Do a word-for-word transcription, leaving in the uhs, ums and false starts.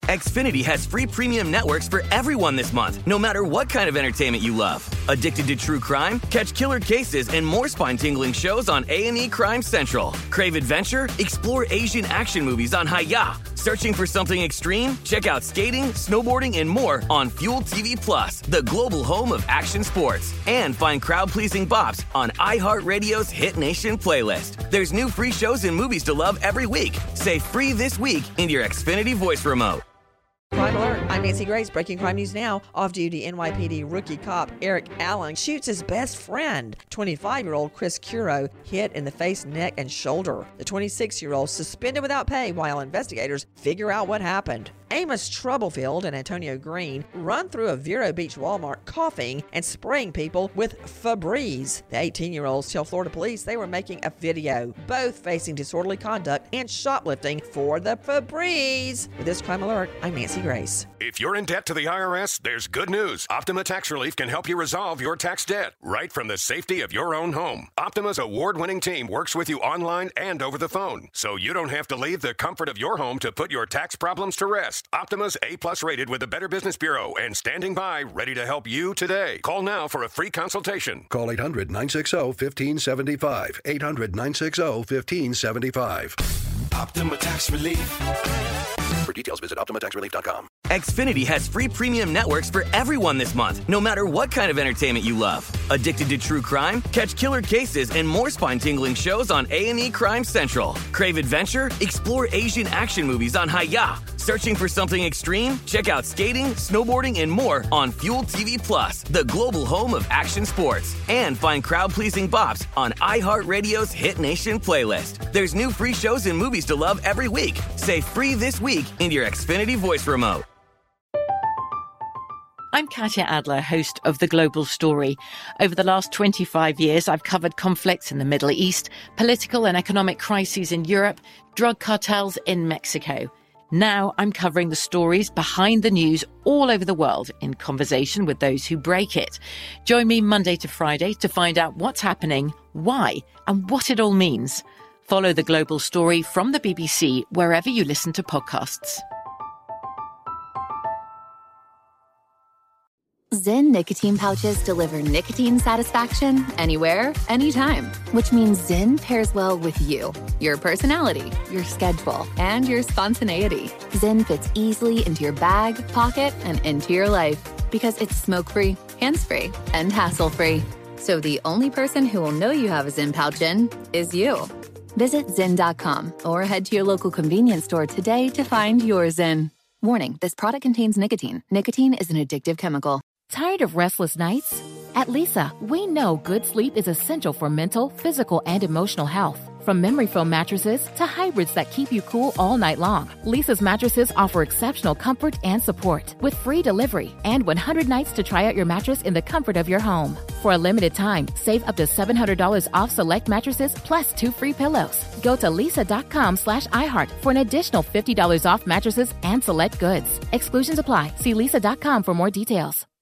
Xfinity has free premium networks for everyone this month, no matter what kind of entertainment you love. Addicted to true crime? Catch killer cases and more spine-tingling shows on A and E Crime Central. Crave adventure? Explore Asian action movies on Hi-Ya. Searching for something extreme? Check out skating, snowboarding, and more on Fuel T V Plus, the global home of action sports. And find crowd-pleasing bops on iHeartRadio's Hit Nation playlist. There's new free shows and movies to love every week. Say free this week in your Xfinity voice remote. Crime Alert. I'm Nancy Grace. Breaking crime news now. Off-duty N Y P D rookie cop Eric Allen shoots his best friend, twenty-five-year-old Chris Curo, hit in the face, neck, and shoulder. The twenty-six-year-old suspended without pay while investigators figure out what happened. Amos Troublefield and Antonio Green run through a Vero Beach Walmart coughing and spraying people with Febreze. The eighteen-year-olds tell Florida police they were making a video, both facing disorderly conduct and shoplifting for the Febreze. With this Crime Alert, I'm Nancy Grace. If you're in debt to the I R S, there's good news. Optima Tax Relief can help you resolve your tax debt right from the safety of your own home. Optima's award-winning team works with you online and over the phone, so you don't have to leave the comfort of your home to put your tax problems to rest. Optima's A-plus rated with the Better Business Bureau and standing by ready to help you today. Call now for a free consultation. Call eight hundred, nine six zero, one five seven five. eight hundred, nine six zero, one five seven five. Optima Tax Relief. For details, visit Optima Tax Relief dot com. Xfinity has free premium networks for everyone this month, no matter what kind of entertainment you love. Addicted to true crime? Catch killer cases and more spine-tingling shows on A and E Crime Central. Crave adventure? Explore Asian action movies on Hi-Ya. Searching for something extreme? Check out skating, snowboarding, and more on Fuel T V Plus, the global home of action sports. And find crowd-pleasing bops on iHeartRadio's Hit Nation playlist. There's new free shows and movies to love every week. Say free this week in your Xfinity voice remote. I'm Katya Adler, host of The Global Story. Over the last twenty-five years, I've covered conflicts in the Middle East, political and economic crises in Europe, drug cartels in Mexico. Now I'm covering the stories behind the news all over the world in conversation with those who break it. Join me Monday to Friday to find out what's happening, why, and what it all means. Follow The Global Story from the B B C wherever you listen to podcasts. Zyn nicotine pouches deliver nicotine satisfaction anywhere, anytime, which means Zyn pairs well with you, your personality, your schedule, and your spontaneity. Zyn fits easily into your bag, pocket, and into your life because it's smoke-free, hands-free, and hassle-free. So the only person who will know you have a Zyn pouch in is you. Visit Zyn dot com or head to your local convenience store today to find your Zyn. Warning, this product contains nicotine. Nicotine is an addictive chemical. Tired of restless nights? At Leesa, we know good sleep is essential for mental, physical, and emotional health. From memory foam mattresses to hybrids that keep you cool all night long, Leesa's mattresses offer exceptional comfort and support with free delivery and one hundred nights to try out your mattress in the comfort of your home. For a limited time, save up to seven hundred dollars off select mattresses plus two free pillows. Go to leesa.com slash iHeart for an additional fifty dollars off mattresses and select goods. Exclusions apply. See leesa dot com for more details.